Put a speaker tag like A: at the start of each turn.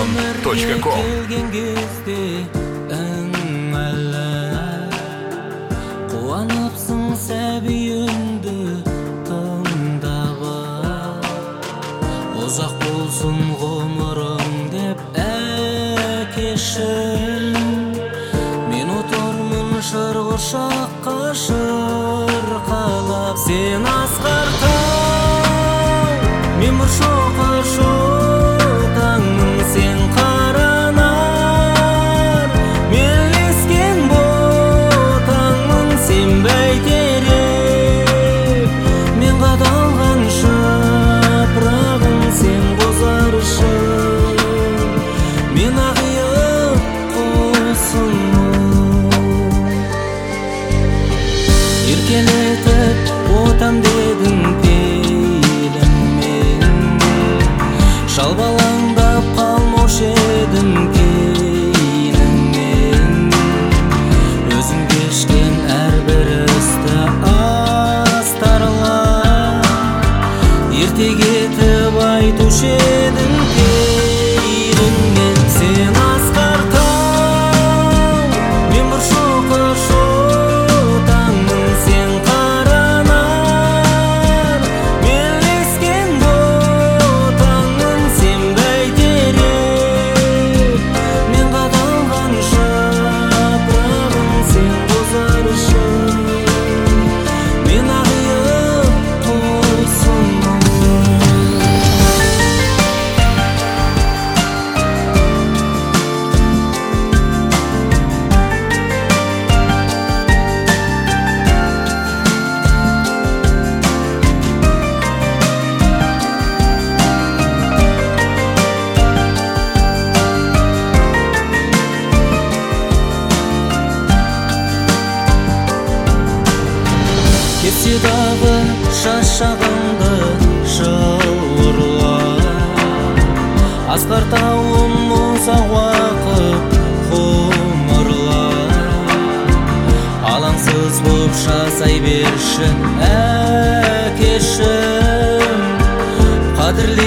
A: Telegram.com
B: келген кезде ыңғайлы қуаныпсың сәбиіңді тыңдап ұзақ болсын ғұмырың деп әкешім мен отырмын шыр құшаққа шырқалап сен асқар тау мен бір шоқыр таңның сен қаранар мен ескен ботаңның сен бәйтерек мен қадалған жапырағың сен бозарышым мен ақиық құсымым еркелетіп отам дедің шалбалаңдап қалмаушы едім кейініңнен өзің кешкен әрбір істі астарлап ерте кетіп айтушы едім кейініңнен сен асқар тау мен бір шоқыр таңның сен қаранар мен ескен ботаңның сен бәйтерек мен қадалған жапырағың сен бозарышым мен ақиық құсымым кетсе дағы шашағыңды жауырлап асқар тауым ұзақ уақыт ғұмырлап алаңсыз боп жасай берші әкешім қадірле